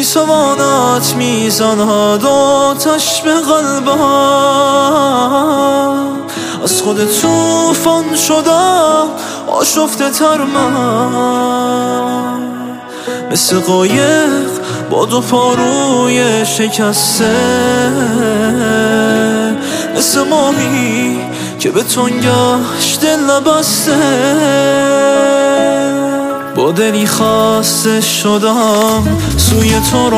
گیسوانت میزند آتش به قلبم. از خود طوفان شدم آشفته تر من، مثل قایق با دو پاروی شکسته، مثل ماهی که به تنگش دل نبسته. با دلی خسته شدم سوی تو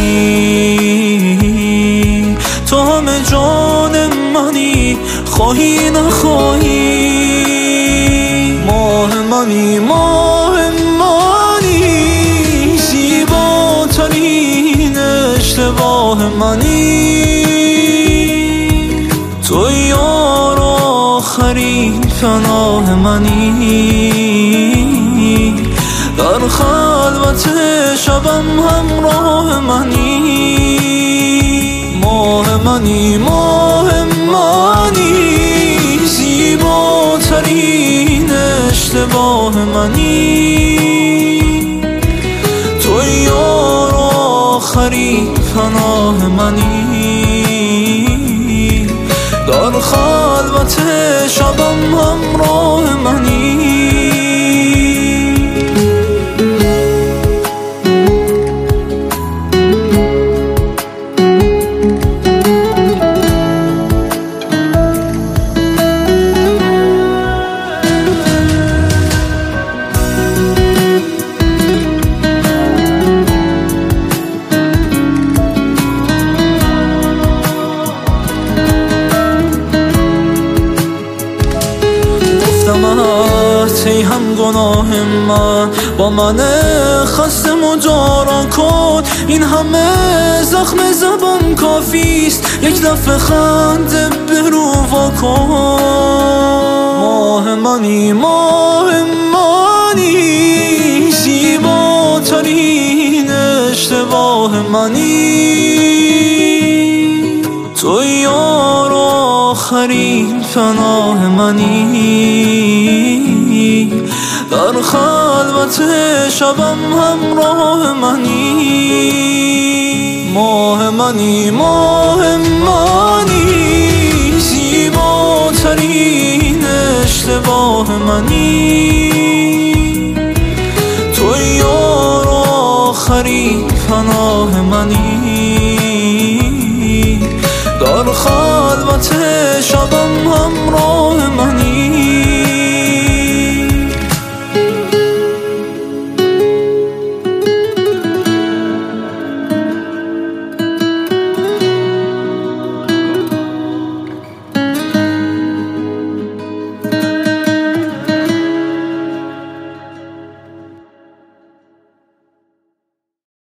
راهی، تو همه جان منی خواهی نخواهی. ماه منی ماه منی، زیباترین اشتباه منی. تو یار آخرین پناه منی، در خلوت شبم همراه منی. ماه منی ماه منی، زیباترین اشتباه منی. تو یار آخرین پناه منی، در خلوت شبم همراه منی. ای هم گناه من، با من خسته مدارا کن. این همه زخم زبان کافیست، یک دفعه خنده به رو واکن. ماه منی ماه منی، زیباترین اشتباه منی. تو یار آخرین پناه منی، در خلوت شبم همراه منی. ماه منی ماه منی، زیباترین اشتباه منی. تو یار آخرین پناه منی، در خلوت شبم